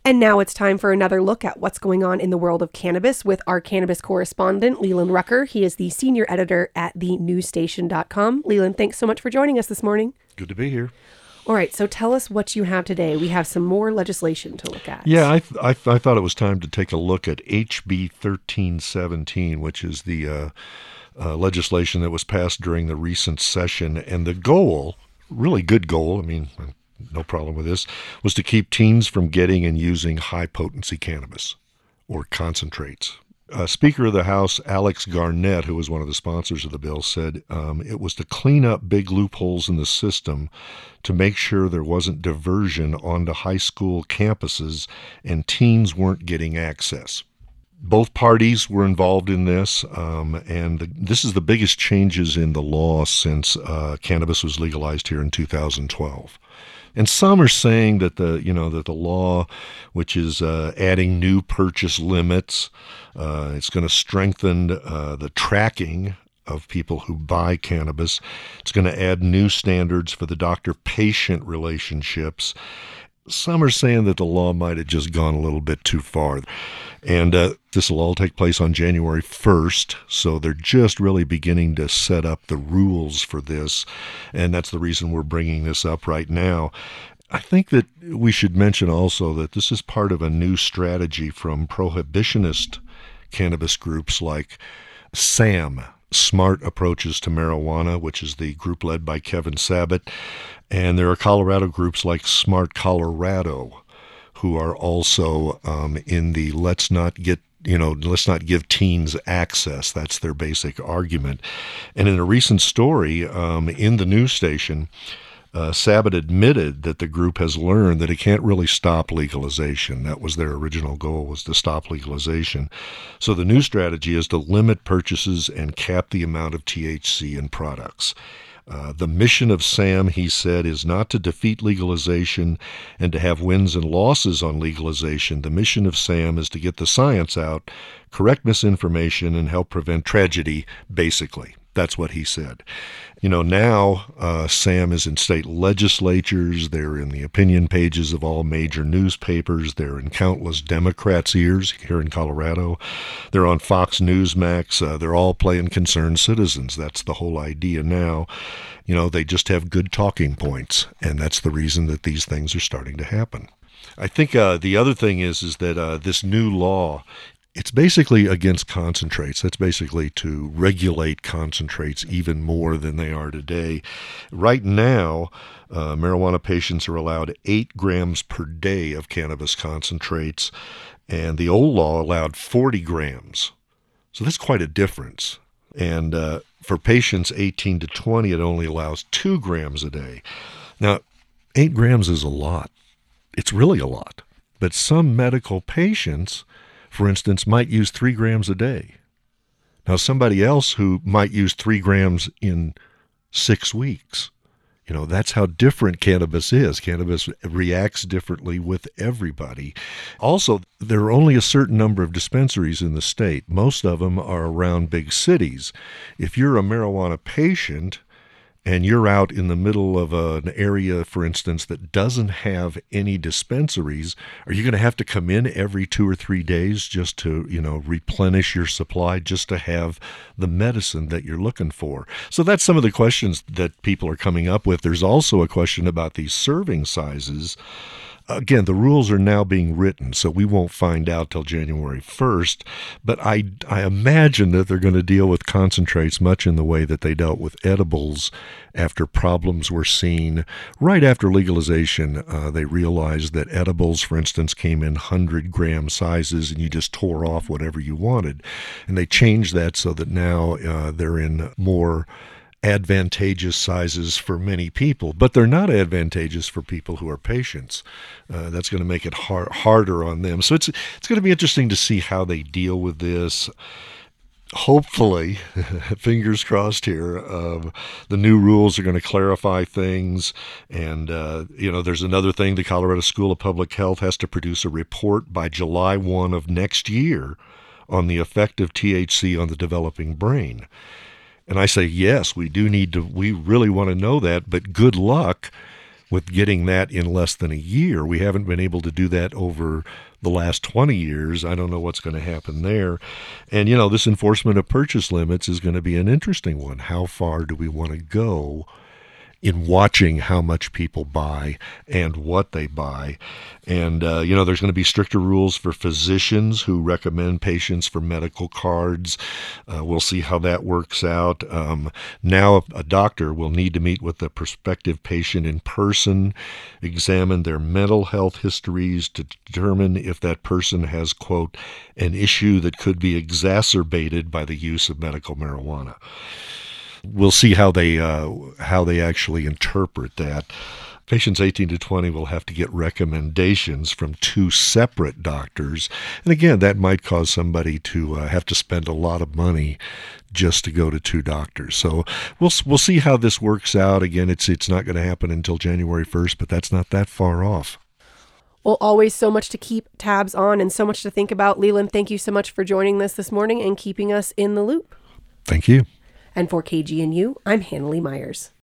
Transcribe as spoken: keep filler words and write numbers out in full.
And now it's time for another look at what's going on in the world of cannabis with our cannabis correspondent, Leland Rucker. He is the senior editor at the news station dot com. Leland, thanks so much for joining us this morning. Good to be here. All right, so tell us what you have today. We have some more legislation to look at. Yeah, I, th- I, th- I thought it was time to take a look at H B thirteen seventeen, which is the uh, uh, legislation that was passed during the recent session. And the goal, really good goal, I mean, no problem with this, was to keep teens from getting and using high-potency cannabis or concentrates. Uh, Speaker of the House Alex Garnett, who was one of the sponsors of the bill, said um, it was to clean up big loopholes in the system to make sure there wasn't diversion onto high school campuses and teens weren't getting access. Both parties were involved in this, um, and the, this is the biggest changes in the law since uh, cannabis was legalized here in two thousand twelve. And some are saying that the, you know, that the law, which is uh, adding new purchase limits, uh, it's going to strengthen uh, the tracking of people who buy cannabis. It's going to add new standards for the doctor-patient relationships. Some are saying that the law might have just gone a little bit too far. And uh, this will all take place on January first, so they're just really beginning to set up the rules for this, and that's the reason we're bringing this up right now. I think that we should mention also that this is part of a new strategy from prohibitionist cannabis groups like SAM, Smart Approaches to Marijuana, which is the group led by Kevin Sabet, and there are Colorado groups like Smart Colorado, who are also um, in the let's not get, you know, let's not give teens access. That's their basic argument. And in a recent story um, in the news station, uh, Sabet admitted that the group has learned that it can't really stop legalization. That was their original goal, was to stop legalization. So the new strategy is to limit purchases and cap the amount of T H C in products. Uh, the mission of SAM, he said, is not to defeat legalization and to have wins and losses on legalization. The mission of SAM is to get the science out, correct misinformation, and help prevent tragedy, basically. That's what he said. You know, now uh, SAM is in state legislatures. They're in the opinion pages of all major newspapers. They're in countless Democrats' ears here in Colorado. They're on Fox Newsmax. Uh, they're all playing concerned citizens. That's the whole idea now. You know, they just have good talking points, and that's the reason that these things are starting to happen. I think uh, the other thing is, is that uh, this new law, it's basically against concentrates. That's basically to regulate concentrates even more than they are today. Right now, uh, marijuana patients are allowed eight grams per day of cannabis concentrates, and the old law allowed forty grams. So that's quite a difference. And uh, for patients eighteen to twenty, it only allows two grams a day. Now, eight grams is a lot. It's really a lot. But some medical patients, for instance, might use three grams a day. Now, somebody else who might use three grams in six weeks, you know, that's how different cannabis is. Cannabis reacts differently with everybody. Also, there are only a certain number of dispensaries in the state. Most of them are around big cities. If you're a marijuana patient and you're out in the middle of a, an area, for instance, that doesn't have any dispensaries, are you going to have to come in every two or three days just to, you know, replenish your supply, just to have the medicine that you're looking for? So that's some of the questions that people are coming up with. There's also a question about these serving sizes. Again, the rules are now being written, so we won't find out till January first, but I, I imagine that they're going to deal with concentrates much in the way that they dealt with edibles after problems were seen. Right after legalization, uh, they realized that edibles, for instance, came in one hundred gram sizes, and you just tore off whatever you wanted. And they changed that so that now uh, they're in more advantageous sizes for many people, but they're not advantageous for people who are patients. Uh, that's going to make it hard, harder on them. So it's it's going to be interesting to see how they deal with this. Hopefully, fingers crossed here, uh, the new rules are going to clarify things. And, uh, you know, there's another thing. The Colorado School of Public Health has to produce a report by July first of next year on the effect of T H C on the developing brain. And I say, yes, we do need to, we really want to know that, but good luck, with getting that in less than a year. We haven't been able to do that over the last twenty years. I don't know what's going to happen there. And, you know, this enforcement of purchase limits is going to be an interesting one. How far do we want to go in watching how much people buy and what they buy? And, uh, you know, there's going to be stricter rules for physicians who recommend patients for medical cards. Uh, we'll see how that works out. Um, now a doctor will need to meet with the prospective patient in person, examine their mental health histories to determine if that person has, quote, an issue that could be exacerbated by the use of medical marijuana. We'll see how they uh, how they actually interpret that. Patients eighteen to twenty will have to get recommendations from two separate doctors. And again, that might cause somebody to uh, have to spend a lot of money just to go to two doctors. So we'll we'll see how this works out. Again, it's it's not going to happen until January first, but that's not that far off. Well, always so much to keep tabs on and so much to think about. Leland, thank you so much for joining us this morning and keeping us in the loop. Thank you. And for K G N U, I'm Hannah Lee Myers.